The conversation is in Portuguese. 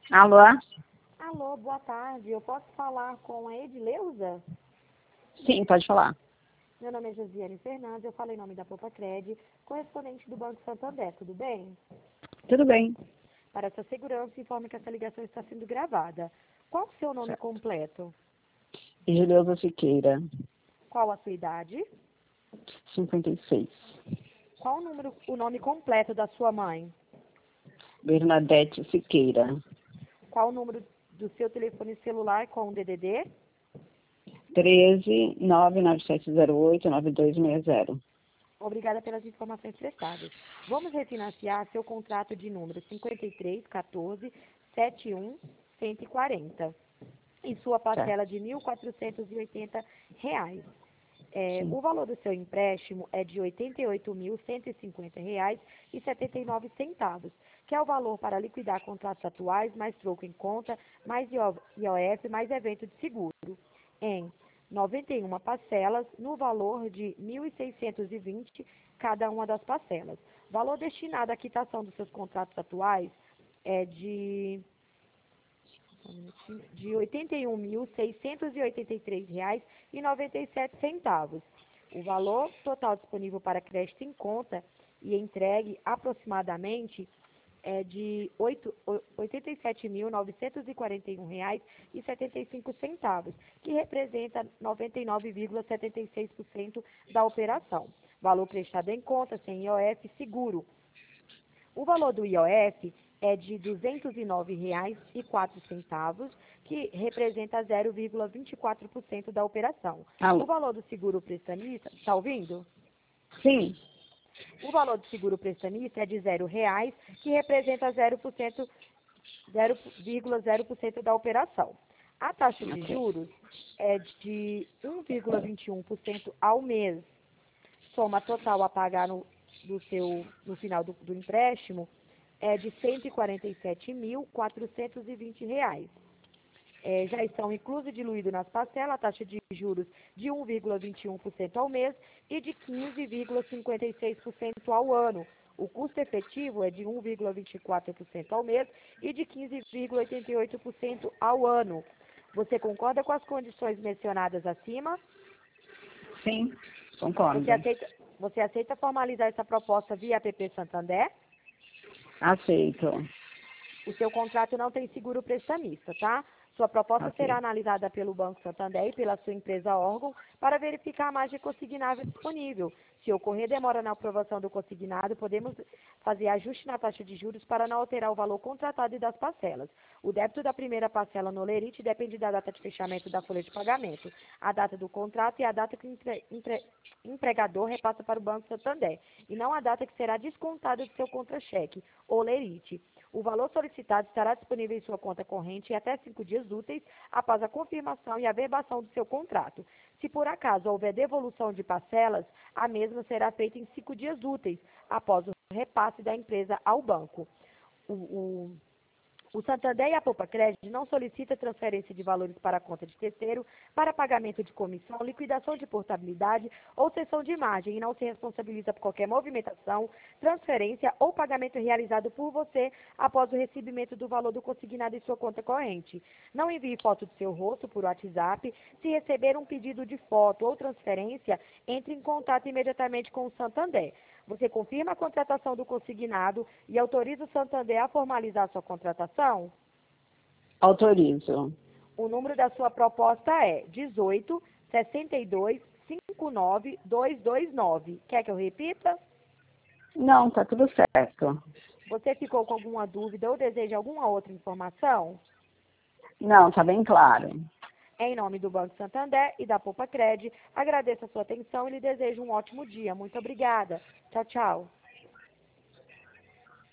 Alô? Alô, boa tarde. Eu posso falar com a Edileuza? Sim, pode falar. Meu nome é Josiane Fernandes, eu falo em nome da Popacred, correspondente do Banco Santander, tudo bem? Tudo bem. Para sua segurança, informe que essa ligação está sendo gravada. Qual o seu nome Certo. completo? Gileuza Siqueira, Qual a sua idade? 56. Qual o nome completo da sua mãe? Bernadette Siqueira, Qual o número do seu telefone celular com o DDD? 13 99708 9260. Obrigada pelas informações prestadas. Vamos refinanciar seu contrato de número 53147140 e sua parcela de R$ 1.480. O valor do seu empréstimo é de R$ 88.150,79, que é o valor para liquidar contratos atuais, mais troco em conta, mais IOF, mais evento de seguro, em 91 parcelas, no valor de R$ 1.620 cada uma das parcelas. O valor destinado à quitação dos seus contratos atuais é de R$ 81.683,97. O valor total disponível para crédito em conta e entregue aproximadamente é de R$ 87.941,75, que representa 99,76% da operação. Valor prestado em conta, sem IOF, seguro. O valor do IOF é de R$ 209,04, que representa 0,24% da operação. Alô? O valor do seguro prestanista, está ouvindo? Sim. O valor do seguro prestanista é de R$ 0,00, que representa 0,0% da operação. A taxa de juros é de 1,21% ao mês. Soma total a pagar no final do empréstimo é de R$ 147.420. Já estão inclusos e diluídos nas parcelas a taxa de juros de 1,21% ao mês e de 15,56% ao ano. O custo efetivo é de 1,24% ao mês e de 15,88% ao ano. Você concorda com as condições mencionadas acima? Sim, concordo. Você aceita formalizar essa proposta via app Santander? Aceito. O seu contrato não tem seguro prestamista, tá? Sua proposta Ok. será analisada pelo Banco Santander e pela sua empresa órgão para verificar a margem consignável disponível. Se ocorrer demora na aprovação do consignado, podemos fazer ajuste na taxa de juros para não alterar o valor contratado e das parcelas. O débito da primeira parcela no Lerite depende da data de fechamento da folha de pagamento, a data do contrato e a data que o empregador repassa para o Banco Santander, e não a data que será descontada do seu contra-cheque ou Lerite. O valor solicitado estará disponível em sua conta corrente em até 5 dias úteis após a confirmação e averbação do seu contrato. Se por acaso houver devolução de parcelas, a mesma será feita em 5 dias úteis após o repasse da empresa ao banco. O Santander e a Popacred não solicitam transferência de valores para a conta de terceiro, para pagamento de comissão, liquidação de portabilidade ou cessão de margem e não se responsabiliza por qualquer movimentação, transferência ou pagamento realizado por você após o recebimento do valor do consignado em sua conta corrente. Não envie foto do seu rosto por WhatsApp. Se receber um pedido de foto ou transferência, entre em contato imediatamente com o Santander. Você confirma a contratação do consignado e autoriza o Santander a formalizar sua contratação? Autorizo. O número da sua proposta é 18 62 59 229. Quer que eu repita? Não, tá tudo certo. Você ficou com alguma dúvida ou deseja alguma outra informação? Não, tá bem claro. Em nome do Banco Santander e da Popacred, agradeço a sua atenção e lhe desejo um ótimo dia. Muito obrigada. Tchau, tchau.